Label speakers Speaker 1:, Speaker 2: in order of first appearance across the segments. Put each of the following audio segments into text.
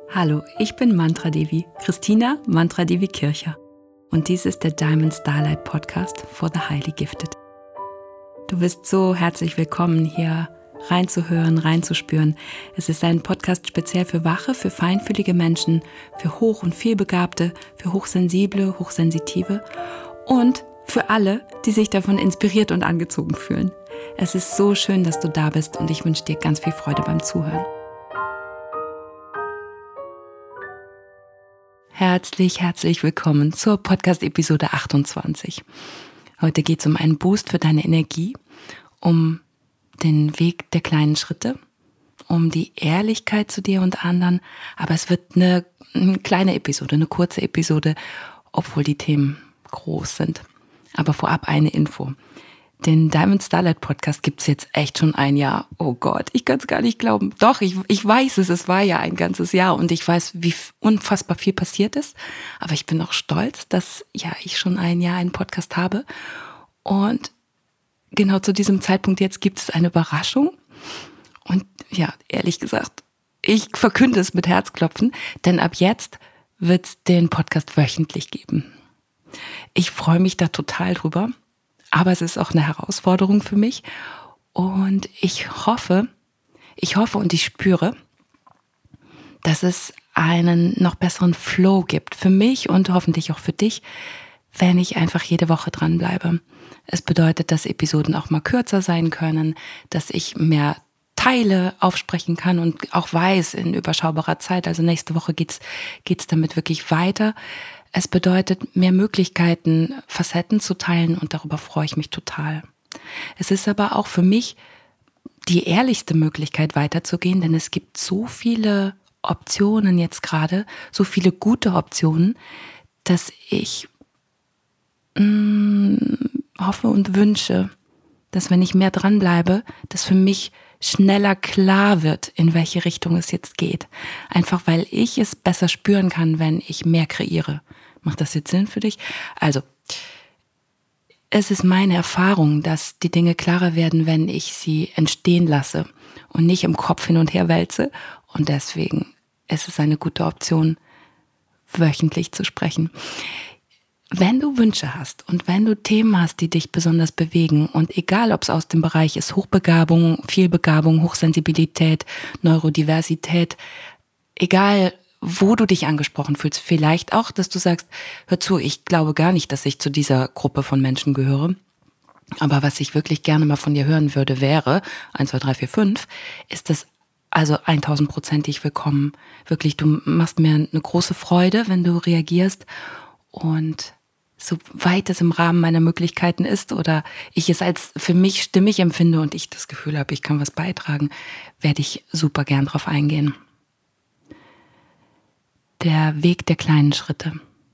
Speaker 1: Hallo, ich bin Mantra Devi, Christina Mantra Devi Kircher. Und dies ist der Diamond Starlight Podcast for the Highly Gifted. Du bist so herzlich willkommen, hier reinzuhören, reinzuspüren. Es ist ein Podcast speziell für wache, für feinfühlige Menschen, für hoch- und vielbegabte, für hochsensible, hochsensitive und für alle, die sich davon inspiriert und angezogen fühlen. Es ist so schön, dass du da bist und ich wünsche dir ganz viel Freude beim Zuhören. Herzlich willkommen zur Podcast-Episode 28. Heute geht es um einen Boost für deine Energie, um den Weg der kleinen Schritte, um die Ehrlichkeit zu dir und anderen. Aber es wird eine kleine Episode, eine kurze Episode, obwohl die Themen groß sind. Aber vorab eine Info. Den Diamond Starlight Podcast gibt es jetzt echt schon ein Jahr. Oh Gott, ich kann es gar nicht glauben. Doch, ich weiß es war ja ein ganzes Jahr und ich weiß, wie unfassbar viel passiert ist. Aber ich bin auch stolz, dass ich schon ein Jahr einen Podcast habe. Und genau zu diesem Zeitpunkt jetzt gibt es eine Überraschung. Und ja, ehrlich gesagt, ich verkünde es mit Herzklopfen, denn ab jetzt wird es den Podcast wöchentlich geben. Ich freue mich da total drüber. Aber es ist auch eine Herausforderung für mich und ich hoffe und ich spüre, dass es einen noch besseren Flow gibt für mich und hoffentlich auch für dich, wenn ich einfach jede Woche dranbleibe. Es bedeutet, dass Episoden auch mal kürzer sein können, dass ich mehr Teile aufsprechen kann und auch weiß in überschaubarer Zeit, also nächste Woche geht's damit wirklich weiter. Es bedeutet mehr Möglichkeiten, Facetten zu teilen und darüber freue ich mich total. Es ist aber auch für mich die ehrlichste Möglichkeit weiterzugehen, denn es gibt so viele Optionen jetzt gerade, so viele gute Optionen, dass ich hoffe und wünsche, dass wenn ich mehr dranbleibe, dass für mich schneller klar wird, in welche Richtung es jetzt geht. Einfach weil ich es besser spüren kann, wenn ich mehr kreiere. Macht das jetzt Sinn für dich? Also, es ist meine Erfahrung, dass die Dinge klarer werden, wenn ich sie entstehen lasse und nicht im Kopf hin und her wälze. Und deswegen ist es eine gute Option, wöchentlich zu sprechen. Wenn du Wünsche hast und wenn du Themen hast, die dich besonders bewegen und egal, ob es aus dem Bereich ist, Hochbegabung, Vielbegabung, Hochsensibilität, Neurodiversität, egal wo du dich angesprochen fühlst, vielleicht auch, dass du sagst, hör zu, ich glaube gar nicht, dass ich zu dieser Gruppe von Menschen gehöre, aber was ich wirklich gerne mal von dir hören würde, wäre, 1, 2, 3, 4, 5, ist das also 1000%ig willkommen. Wirklich, du machst mir eine große Freude, wenn du reagierst und soweit es im Rahmen meiner Möglichkeiten ist oder ich es als für mich stimmig empfinde und ich das Gefühl habe, ich kann was beitragen, werde ich super gern drauf eingehen. Der Weg der kleinen Schritte.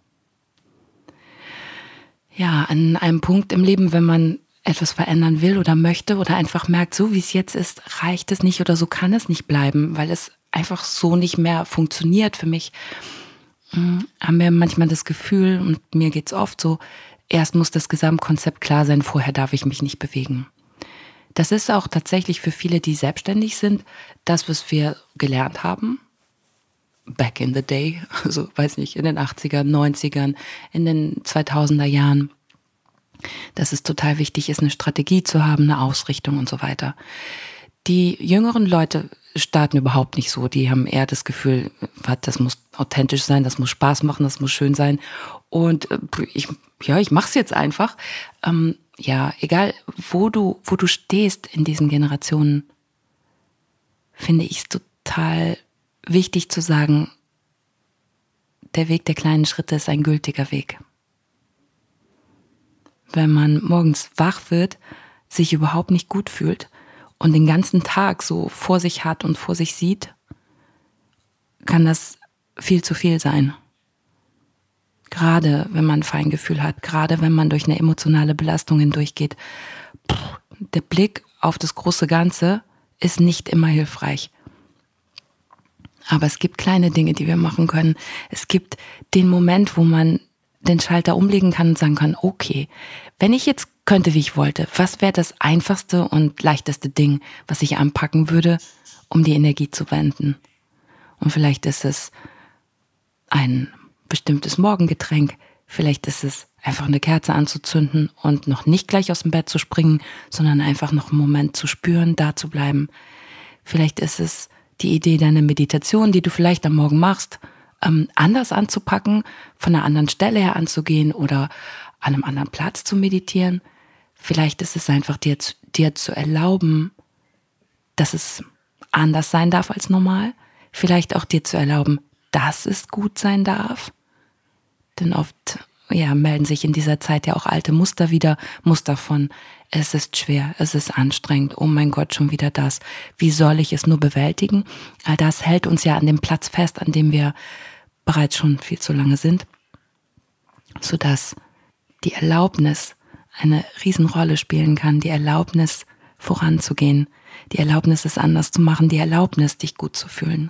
Speaker 1: Ja, an einem Punkt im Leben, wenn man etwas verändern will oder möchte oder einfach merkt, so wie es jetzt ist, reicht es nicht oder so kann es nicht bleiben, weil es einfach so nicht mehr funktioniert für mich, haben wir manchmal das Gefühl, und mir geht's oft so, erst muss das Gesamtkonzept klar sein, vorher darf ich mich nicht bewegen. Das ist auch tatsächlich für viele, die selbstständig sind, das, was wir gelernt haben, back in the day, also weiß nicht, in den 80ern, 90ern, in den 2000er Jahren, dass es total wichtig ist, eine Strategie zu haben, eine Ausrichtung und so weiter. Die jüngeren Leute starten überhaupt nicht so, die haben eher das Gefühl, das muss authentisch sein, das muss Spaß machen, das muss schön sein und ich mach's jetzt einfach. Egal, wo du stehst in diesen Generationen, finde ich es total wichtig zu sagen, der Weg der kleinen Schritte ist ein gültiger Weg. Wenn man morgens wach wird, sich überhaupt nicht gut fühlt und den ganzen Tag so vor sich hat und vor sich sieht, kann das viel zu viel sein. Gerade wenn man ein Feingefühl hat, gerade wenn man durch eine emotionale Belastung hindurchgeht. Der Blick auf das große Ganze ist nicht immer hilfreich. Aber es gibt kleine Dinge, die wir machen können. Es gibt den Moment, wo man den Schalter umlegen kann und sagen kann, okay, wenn ich jetzt könnte, wie ich wollte, was wäre das einfachste und leichteste Ding, was ich anpacken würde, um die Energie zu wenden? Und vielleicht ist es ein bestimmtes Morgengetränk, vielleicht ist es einfach eine Kerze anzuzünden und noch nicht gleich aus dem Bett zu springen, sondern einfach noch einen Moment zu spüren, da zu bleiben. Vielleicht ist es die Idee deiner Meditation, die du vielleicht am Morgen machst, anders anzupacken, von einer anderen Stelle her anzugehen oder an einem anderen Platz zu meditieren. Vielleicht ist es einfach dir zu erlauben, dass es anders sein darf als normal. Vielleicht auch dir zu erlauben, dass es gut sein darf. Denn oft melden sich in dieser Zeit ja auch alte Muster wieder. Muster von, es ist schwer, es ist anstrengend, oh mein Gott, schon wieder das. Wie soll ich es nur bewältigen? All das hält uns ja an dem Platz fest, an dem wir bereits schon viel zu lange sind. Sodass die Erlaubnis eine Riesenrolle spielen kann. Die Erlaubnis, voranzugehen. Die Erlaubnis, es anders zu machen. Die Erlaubnis, dich gut zu fühlen.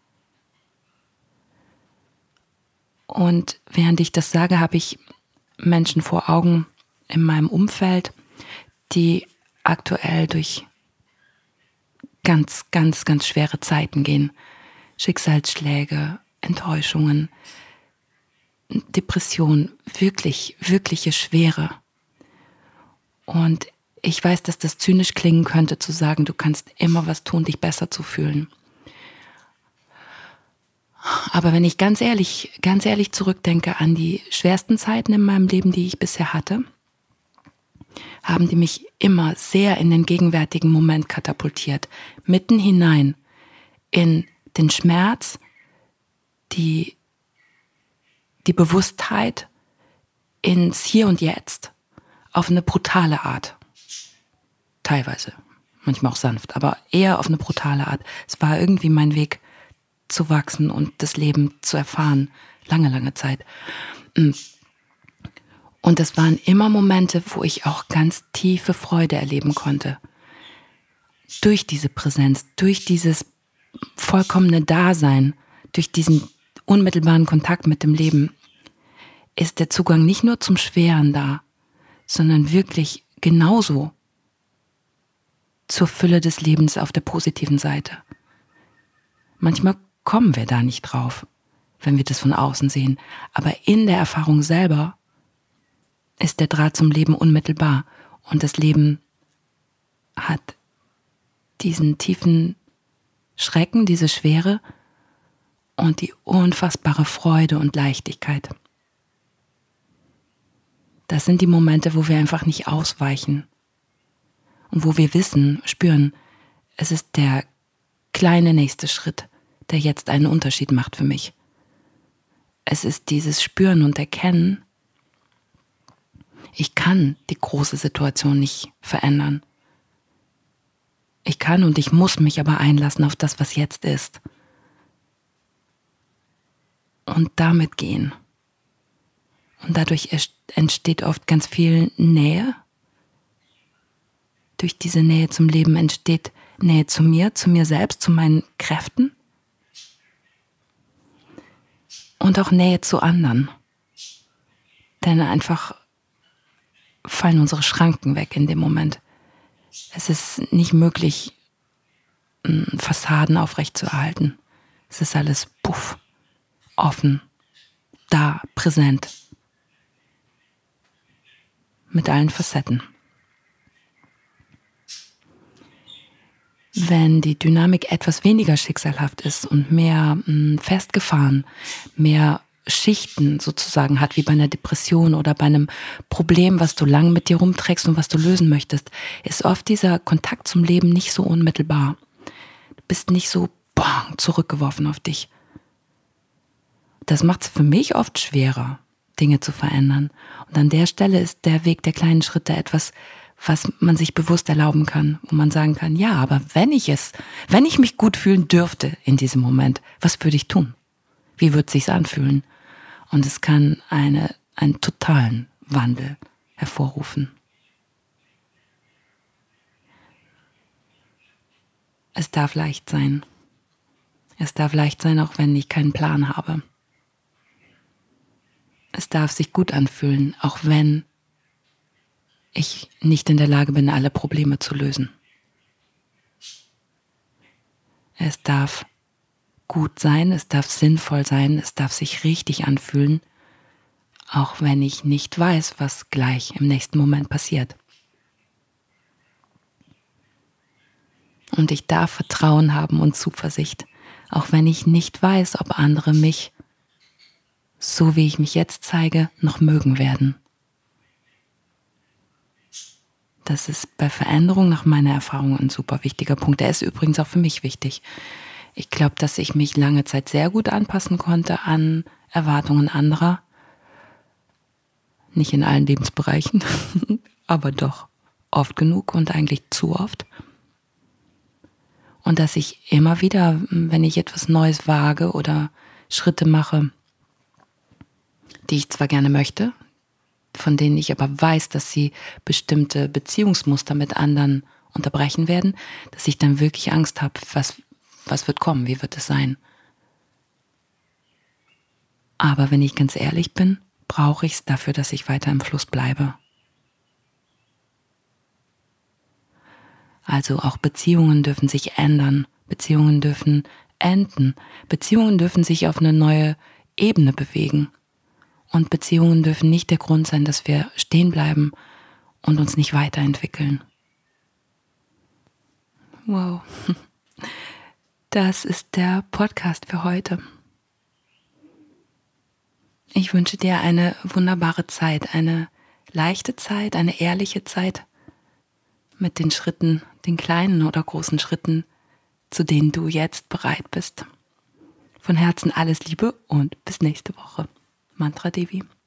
Speaker 1: Und während ich das sage, habe ich Menschen vor Augen in meinem Umfeld, die aktuell durch ganz, ganz, ganz schwere Zeiten gehen. Schicksalsschläge, Enttäuschungen, Depression, wirklich, wirkliche Schwere. Und ich weiß, dass das zynisch klingen könnte, zu sagen, du kannst immer was tun, dich besser zu fühlen. Aber wenn ich ganz ehrlich zurückdenke an die schwersten Zeiten in meinem Leben, die ich bisher hatte, haben die mich immer sehr in den gegenwärtigen Moment katapultiert. Mitten hinein in den Schmerz, die Bewusstheit ins Hier und Jetzt auf eine brutale Art. Teilweise, manchmal auch sanft, aber eher auf eine brutale Art. Es war irgendwie mein Weg zu wachsen und das Leben zu erfahren. Lange, lange Zeit. Und das waren immer Momente, wo ich auch ganz tiefe Freude erleben konnte. Durch diese Präsenz, durch dieses vollkommene Dasein, durch diesen unmittelbaren Kontakt mit dem Leben, ist der Zugang nicht nur zum Schweren da, sondern wirklich genauso zur Fülle des Lebens auf der positiven Seite. Manchmal kommen wir da nicht drauf, wenn wir das von außen sehen. Aber in der Erfahrung selber ist der Draht zum Leben unmittelbar. Und das Leben hat diesen tiefen Schrecken, diese Schwere und die unfassbare Freude und Leichtigkeit. Das sind die Momente, wo wir einfach nicht ausweichen. Und wo wir wissen, spüren, es ist der kleine nächste Schritt, der jetzt einen Unterschied macht für mich. Es ist dieses Spüren und Erkennen, ich kann die große Situation nicht verändern. Ich kann und ich muss mich aber einlassen auf das, was jetzt ist. Und damit gehen. Und dadurch entsteht oft ganz viel Nähe. Durch diese Nähe zum Leben entsteht Nähe zu mir selbst, zu meinen Kräften. Und auch Nähe zu anderen. Denn einfach fallen unsere Schranken weg in dem Moment. Es ist nicht möglich, Fassaden aufrechtzuerhalten. Es ist alles puff, offen, da, präsent. Mit allen Facetten. Wenn die Dynamik etwas weniger schicksalhaft ist und mehr festgefahren, mehr Schichten sozusagen hat, wie bei einer Depression oder bei einem Problem, was du lang mit dir rumträgst und was du lösen möchtest, ist oft dieser Kontakt zum Leben nicht so unmittelbar. Du bist nicht so zurückgeworfen auf dich. Das macht es für mich oft schwerer, Dinge zu verändern. Und an der Stelle ist der Weg der kleinen Schritte etwas, was man sich bewusst erlauben kann, wo man sagen kann, ja, aber wenn ich mich gut fühlen dürfte in diesem Moment, was würde ich tun? Wie würde es sich anfühlen? Und es kann einen totalen Wandel hervorrufen. Es darf leicht sein. Es darf leicht sein, auch wenn ich keinen Plan habe. Es darf sich gut anfühlen, auch wenn ich nicht in der Lage bin, alle Probleme zu lösen. Es darf gut sein, es darf sinnvoll sein, es darf sich richtig anfühlen, auch wenn ich nicht weiß, was gleich im nächsten Moment passiert. Und ich darf Vertrauen haben und Zuversicht, auch wenn ich nicht weiß, ob andere mich, so wie ich mich jetzt zeige, noch mögen werden. Das ist bei Veränderung nach meiner Erfahrung ein super wichtiger Punkt. Der ist übrigens auch für mich wichtig. Ich glaube, dass ich mich lange Zeit sehr gut anpassen konnte an Erwartungen anderer. Nicht in allen Lebensbereichen, aber doch oft genug und eigentlich zu oft. Und dass ich immer wieder, wenn ich etwas Neues wage oder Schritte mache, die ich zwar gerne möchte, von denen ich aber weiß, dass sie bestimmte Beziehungsmuster mit anderen unterbrechen werden, dass ich dann wirklich Angst habe, was wird kommen, wie wird es sein. Aber wenn ich ganz ehrlich bin, brauche ich es dafür, dass ich weiter im Fluss bleibe. Also auch Beziehungen dürfen sich ändern, Beziehungen dürfen enden, Beziehungen dürfen sich auf eine neue Ebene bewegen. Und Beziehungen dürfen nicht der Grund sein, dass wir stehen bleiben und uns nicht weiterentwickeln. Wow, das ist der Podcast für heute. Ich wünsche dir eine wunderbare Zeit, eine leichte Zeit, eine ehrliche Zeit mit den Schritten, den kleinen oder großen Schritten, zu denen du jetzt bereit bist. Von Herzen alles Liebe und bis nächste Woche. Mantra Devi.